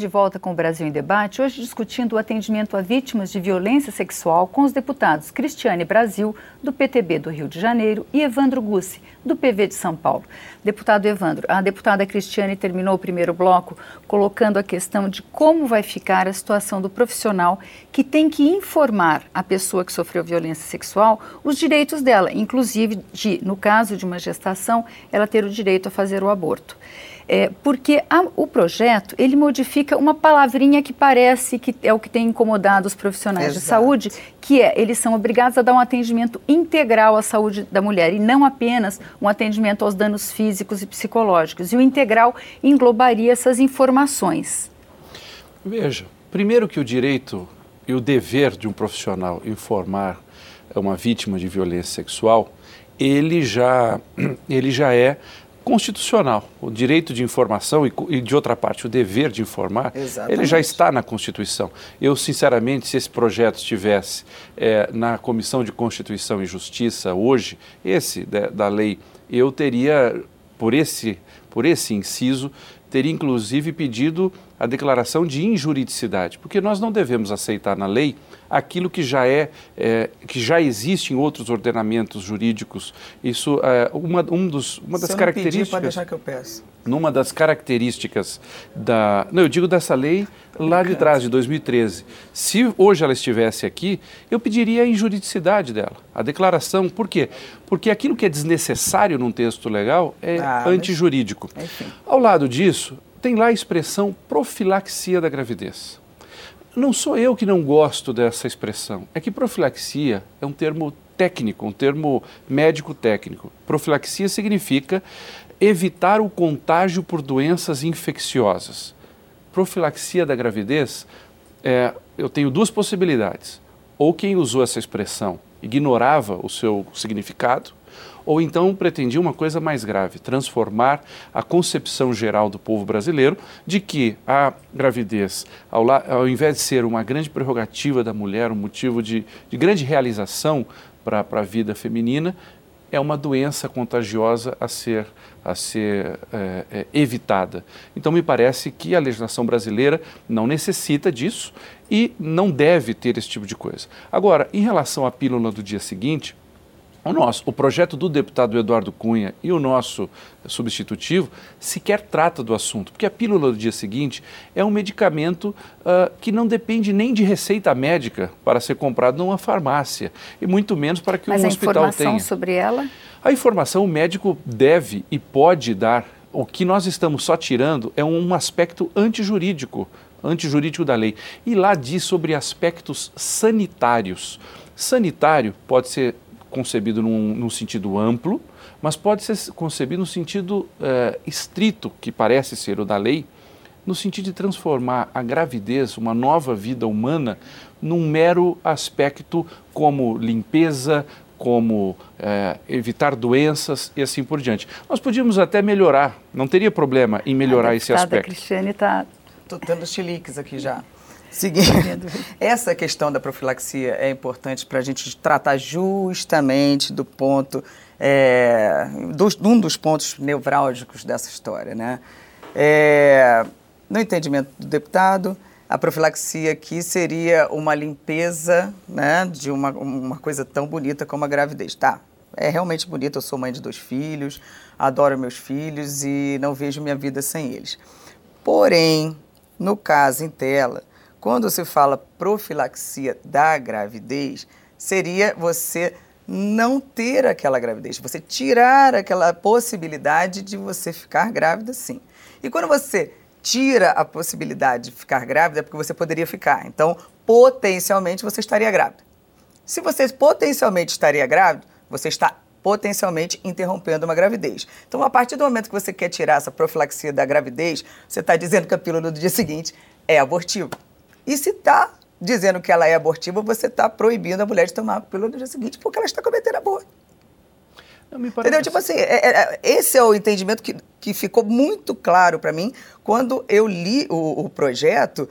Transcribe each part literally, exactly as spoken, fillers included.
volta com o Brasil em Debate, hoje discutindo o atendimento a vítimas de violência sexual com os deputados Cristiane Brasil, do P T B do Rio de Janeiro, e Evandro Gussi, do P V de São Paulo. Deputado Evandro, a deputada Cristiane terminou o primeiro bloco colocando a questão de como vai ficar a situação do profissional que tem que informar a pessoa que sofreu violência sexual os direitos dela, inclusive, de, no caso de uma gestação, ela ter o direito a fazer o aborto. É, porque a, o projeto, ele modifica uma palavrinha que parece que é o que tem incomodado os profissionais Exato. de saúde, que é, eles são obrigados a dar um atendimento integral à saúde da mulher e não apenas um atendimento aos danos físicos e psicológicos. E o integral englobaria essas informações. Veja, primeiro que o direito e o dever de um profissional informar uma vítima de violência sexual, ele já, ele já é constitucional. O direito de informação e, e, de outra parte, o dever de informar, Exatamente. ele já está na Constituição. Eu, sinceramente, se esse projeto estivesse é, na Comissão de Constituição e Justiça hoje, esse da, da lei, eu teria, por esse, por esse inciso, teria inclusive pedido a declaração de injuridicidade, porque nós não devemos aceitar na lei aquilo que já é, é que já existe em outros ordenamentos jurídicos. Isso é uma, um dos, uma das Se eu características. Não pedir, pode deixar que eu peço. Numa das características da, não, eu digo dessa lei lá de trás, de dois mil e treze. Se hoje ela estivesse aqui, eu pediria a injuridicidade dela, a declaração. Por quê? Porque aquilo que é desnecessário num texto legal é ah, antijurídico. Mas... Enfim. Ao lado disso, tem lá a expressão profilaxia da gravidez. Não sou eu que não gosto dessa expressão, é que profilaxia é um termo técnico, um termo médico-técnico. Profilaxia significa evitar o contágio por doenças infecciosas. Profilaxia da gravidez, é, eu tenho duas possibilidades. Ou quem usou essa expressão ignorava o seu significado, ou então pretendia uma coisa mais grave, transformar a concepção geral do povo brasileiro de que a gravidez, ao, la, ao invés de ser uma grande prerrogativa da mulher, um motivo de, de grande realização para a vida feminina, é uma doença contagiosa a ser, a ser é, é, evitada. Então, me parece que a legislação brasileira não necessita disso e não deve ter esse tipo de coisa. Agora, em relação à pílula do dia seguinte, o, nosso, o projeto do deputado Eduardo Cunha e o nosso substitutivo sequer trata do assunto, porque a pílula do dia seguinte é um medicamento uh, que não depende nem de receita médica para ser comprado numa farmácia, e muito menos para que um hospital tenha. Mas a informação sobre ela? A informação o médico deve e pode dar. O que nós estamos só tirando é um aspecto antijurídico, antijurídico da lei. E lá diz sobre aspectos sanitários. Sanitário pode ser concebido num, num sentido amplo, mas pode ser concebido no sentido uh, estrito, que parece ser o da lei, no sentido de transformar a gravidez, uma nova vida humana, num mero aspecto como limpeza, como uh, evitar doenças e assim por diante. Nós podíamos até melhorar, não teria problema em melhorar esse aspecto. A Cristiane está... Estou tendo chiliques aqui já. Seguinte, essa questão da profilaxia é importante para a gente tratar justamente do ponto, é, dos, um dos pontos nevrálgicos dessa história, né? É, no entendimento do deputado, a profilaxia aqui seria uma limpeza, né, de uma, uma coisa tão bonita como a gravidez. Tá, é realmente bonita, eu sou mãe de dois filhos, adoro meus filhos e não vejo minha vida sem eles. Porém, no caso em tela, quando se fala profilaxia da gravidez, seria você não ter aquela gravidez, você tirar aquela possibilidade de você ficar grávida, sim. E quando você tira a possibilidade de ficar grávida, é porque você poderia ficar. Então, potencialmente, você estaria grávida. Se você potencialmente estaria grávida, você está potencialmente interrompendo uma gravidez. Então, a partir do momento que você quer tirar essa profilaxia da gravidez, você está dizendo que a pílula do dia seguinte é abortiva. E se está dizendo que ela é abortiva, você está proibindo a mulher de tomar a pílula do dia seguinte porque ela está cometendo aborto. Não, me parece... Entendeu? Tipo assim, é, é, esse é o entendimento que, que ficou muito claro para mim quando eu li o, o projeto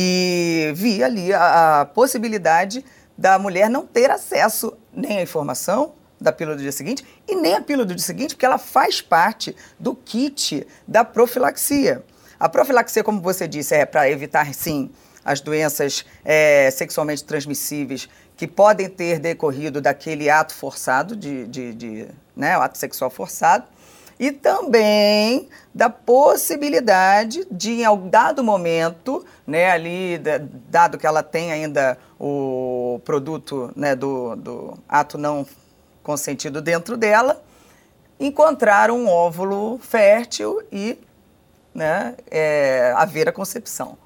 e vi ali a, a possibilidade da mulher não ter acesso nem à informação da pílula do dia seguinte e nem à pílula do dia seguinte, porque ela faz parte do kit da profilaxia. A profilaxia, como você disse, é para evitar, sim, as doenças é, sexualmente transmissíveis que podem ter decorrido daquele ato forçado, de, de, de, né, o ato sexual forçado, e também da possibilidade de, em algum dado momento, né, ali, dado que ela tem ainda o produto, né, do, do ato não consentido dentro dela, encontrar um óvulo fértil e, né, é, haver a concepção.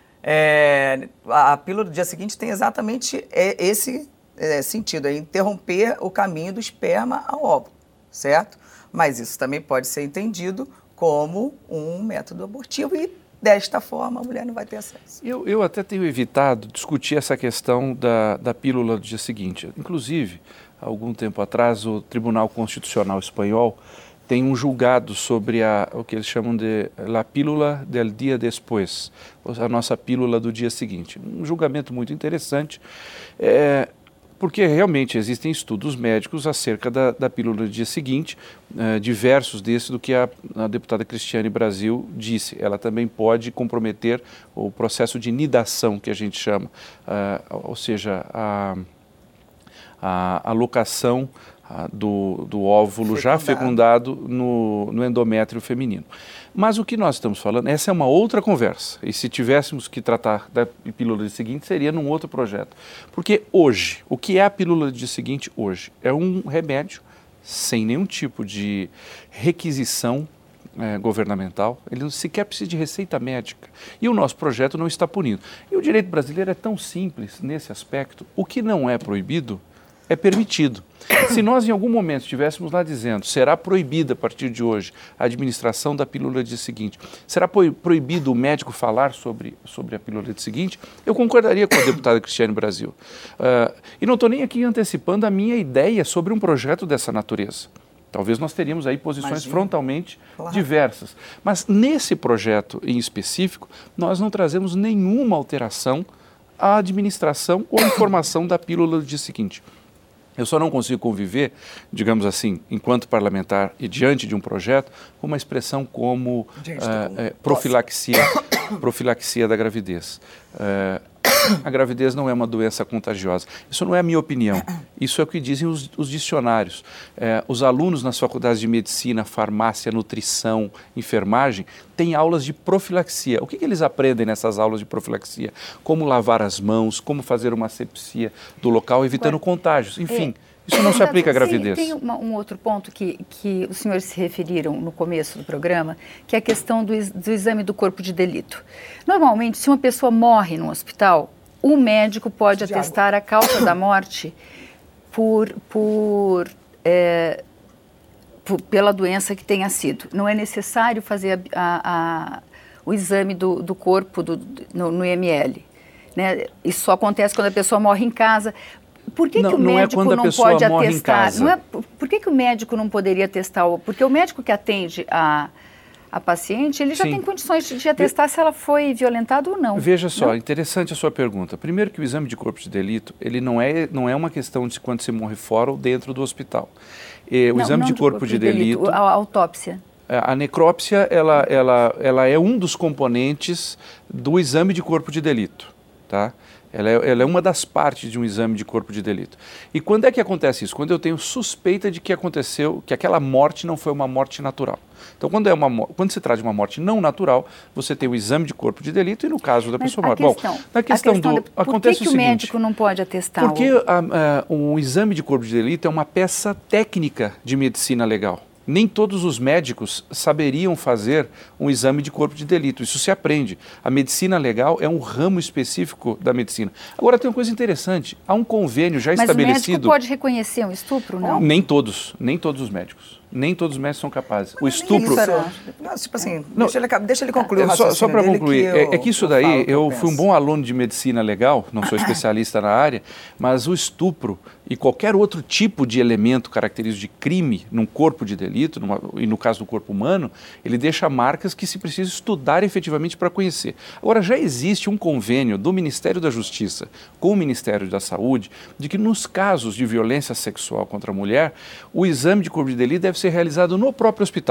É, a pílula do dia seguinte tem exatamente esse é, sentido, é interromper o caminho do esperma ao óvulo, certo? Mas isso também pode ser entendido como um método abortivo e, desta forma, a mulher não vai ter acesso. Eu, eu até tenho evitado discutir essa questão da, da pílula do dia seguinte. Inclusive, há algum tempo atrás, o Tribunal Constitucional Espanhol tem um julgado sobre a, o que eles chamam de la pílula del día después, a nossa pílula do dia seguinte. Um julgamento muito interessante, é, porque realmente existem estudos médicos acerca da, da pílula do dia seguinte, uh, diversos desses do que a, a deputada Cristiane Brasil disse. Ela também pode comprometer o processo de nidação, que a gente chama, uh, ou seja, a, a alocação uh, do, do óvulo fecundado. já fecundado no, no endométrio feminino. Mas o que nós estamos falando, essa é uma outra conversa, e se tivéssemos que tratar da pílula do dia seguinte, seria num outro projeto. Porque hoje, o que é a pílula do dia seguinte hoje? É um remédio sem nenhum tipo de requisição é, governamental, ele não sequer precisa de receita médica, e o nosso projeto não está punindo. E o direito brasileiro é tão simples nesse aspecto, o que não é proibido é permitido. Se nós em algum momento estivéssemos lá dizendo será proibida a partir de hoje a administração da pílula do dia seguinte, será proibido o médico falar sobre, sobre a pílula do dia seguinte, eu concordaria com a deputada Cristiane Brasil. Uh, e não estou nem aqui antecipando a minha ideia sobre um projeto dessa natureza. Talvez nós teríamos aí posições Imagina. frontalmente claro. diversas. Mas nesse projeto em específico, nós não trazemos nenhuma alteração à administração ou informação da pílula do dia seguinte. Eu só não consigo conviver, digamos assim, enquanto parlamentar e diante de um projeto, com uma expressão como Gente, uh, é, profilaxia, profilaxia da gravidez. Uh, a gravidez não é uma doença contagiosa. Isso não é a minha opinião. Isso é o que dizem os, os dicionários. Uh, os alunos nas faculdades de medicina, farmácia, nutrição, enfermagem, têm aulas de profilaxia. O que, que eles aprendem nessas aulas de profilaxia? Como lavar as mãos, como fazer uma asepsia do local, evitando Agora, contágios. Enfim, é, isso não se aplica à gravidez. Tem uma, um outro ponto que, que os senhores se referiram no começo do programa, que é a questão do, do exame do corpo de delito. Normalmente, se uma pessoa morre no hospital, o médico pode de atestar água. a causa da morte por... por é, pela doença que tenha sido. Não é necessário fazer a, a, a, o exame do, do corpo do, no, no I M L. Né? Isso só acontece quando a pessoa morre em casa. Por que, não, que o não médico é quando não a pessoa pode morre atestar? Em casa. Não é, por que, que o médico não poderia atestar? Porque o médico que atende a, a paciente, ele já Sim. tem condições de, de atestar Ve se ela foi violentada ou não. Veja só, não? interessante a sua pergunta. Primeiro que o exame de corpo de delito, ele não é, não é uma questão de quando você morre fora ou dentro do hospital. E, o não, exame não de corpo, corpo de, de delito, delito, a, a autópsia. A necrópsia, ela, ela, ela é um dos componentes do exame de corpo de delito, tá? Ela é, ela é uma das partes de um exame de corpo de delito. E quando é que acontece isso? Quando eu tenho suspeita de que aconteceu, que aquela morte não foi uma morte natural. Então, quando, é uma, quando se trata de uma morte não natural, você tem o exame de corpo de delito e no caso da Mas pessoa morta. Questão, Bom, na questão, questão do... De, acontece por que, que o, o seguinte, médico não pode atestar? Porque o... a, a, um exame de corpo de delito é uma peça técnica de medicina legal. Nem todos os médicos saberiam fazer um exame de corpo de delito. Isso se aprende. A medicina legal é um ramo específico da medicina. Agora, tem uma coisa interessante. Há um convênio já Mas estabelecido... Mas o médico pode reconhecer um estupro, não? Nem todos. Nem todos os médicos. Nem todos os médicos são capazes. O estupro... Não, tipo assim, não, deixa, ele, deixa ele concluir o Só, só para concluir, eu, é, é que isso daí, eu, eu, eu fui um bom aluno de medicina legal, não sou especialista na área, mas o estupro e qualquer outro tipo de elemento característico de crime num corpo de delito, numa, e no caso do corpo humano, ele deixa marcas que se precisa estudar efetivamente para conhecer. Agora, já existe um convênio do Ministério da Justiça com o Ministério da Saúde de que nos casos de violência sexual contra a mulher, o exame de corpo de delito deve ser realizado no próprio hospital.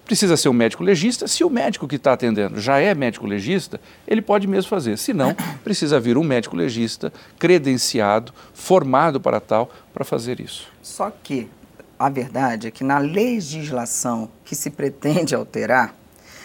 Precisa ser um médico legista. Se o médico que está atendendo já é médico legista, ele pode mesmo fazer. Se não, precisa vir um médico legista credenciado, formado para tal, para fazer isso. Só que a verdade é que na legislação que se pretende alterar,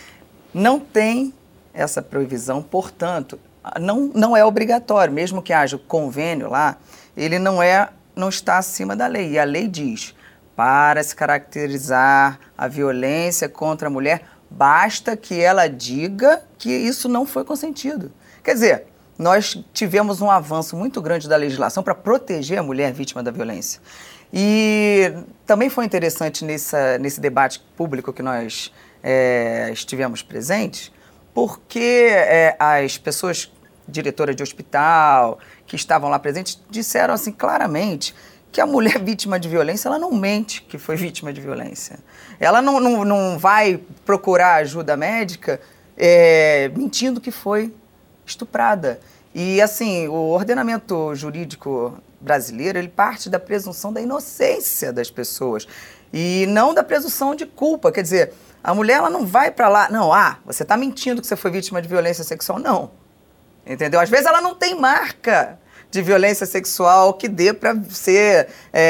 não tem essa previsão, portanto, não, não é obrigatório, mesmo que haja o convênio lá, ele não, é, não está acima da lei. E a lei diz, para se caracterizar a violência contra a mulher, basta que ela diga que isso não foi consentido. Quer dizer, nós tivemos um avanço muito grande da legislação para proteger a mulher vítima da violência. E também foi interessante nessa, nesse debate público que nós é, estivemos presentes, porque é, as pessoas, diretoras de hospital, que estavam lá presentes, disseram assim claramente que a mulher vítima de violência, ela não mente que foi vítima de violência. Ela não, não, não vai procurar ajuda médica é, mentindo que foi estuprada. E, assim, o ordenamento jurídico brasileiro, ele parte da presunção da inocência das pessoas e não da presunção de culpa. Quer dizer, a mulher, ela não vai para lá, não, ah, você está mentindo que você foi vítima de violência sexual. Não, entendeu? Às vezes ela não tem marca de violência sexual que dê para ser,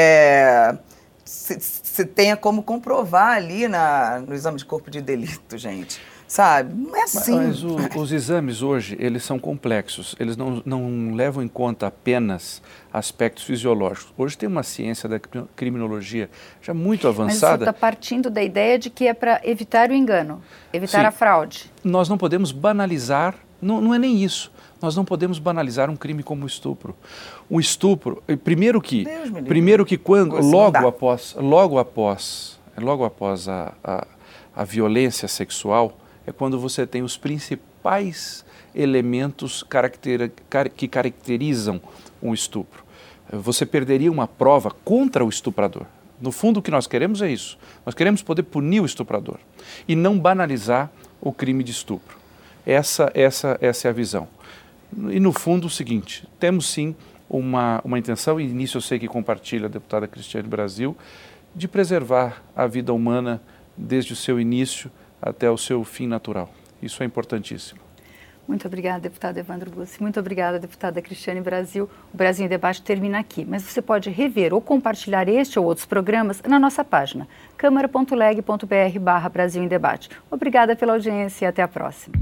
é, se, se tenha como comprovar ali na, no exame de corpo de delito, gente. Sabe? Não é assim. Mas, mas o, os exames hoje, eles são complexos. Eles não, não levam em conta apenas aspectos fisiológicos. Hoje tem uma ciência da criminologia já muito avançada. Mas você está partindo da ideia de que é para evitar o engano, evitar Sim. a fraude. Nós não podemos banalizar, não, não é nem isso. Nós não podemos banalizar um crime como o estupro. O estupro, primeiro que, primeiro que quando, logo após, logo após, logo após a, a, a violência sexual, é quando você tem os principais elementos caracter, car, que caracterizam um estupro. Você perderia uma prova contra o estuprador. No fundo, o que nós queremos é isso. Nós queremos poder punir o estuprador e não banalizar o crime de estupro. Essa, essa, essa é a visão. E, no fundo, o seguinte, temos sim uma, uma intenção, e nisso eu sei que compartilha a deputada Cristiane Brasil, de preservar a vida humana desde o seu início até o seu fim natural. Isso é importantíssimo. Muito obrigada, deputado Evandro Gussi. Muito obrigada, deputada Cristiane Brasil. O Brasil em Debate termina aqui, mas você pode rever ou compartilhar este ou outros programas na nossa página, câmara ponto leg ponto br barra Brasil em Debate. Obrigada pela audiência e até a próxima.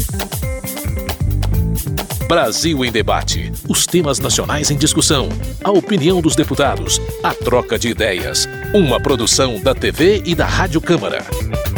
Brasil em Debate. Os temas nacionais em discussão, a opinião dos deputados, a troca de ideias. Uma produção da T V e da Rádio Câmara.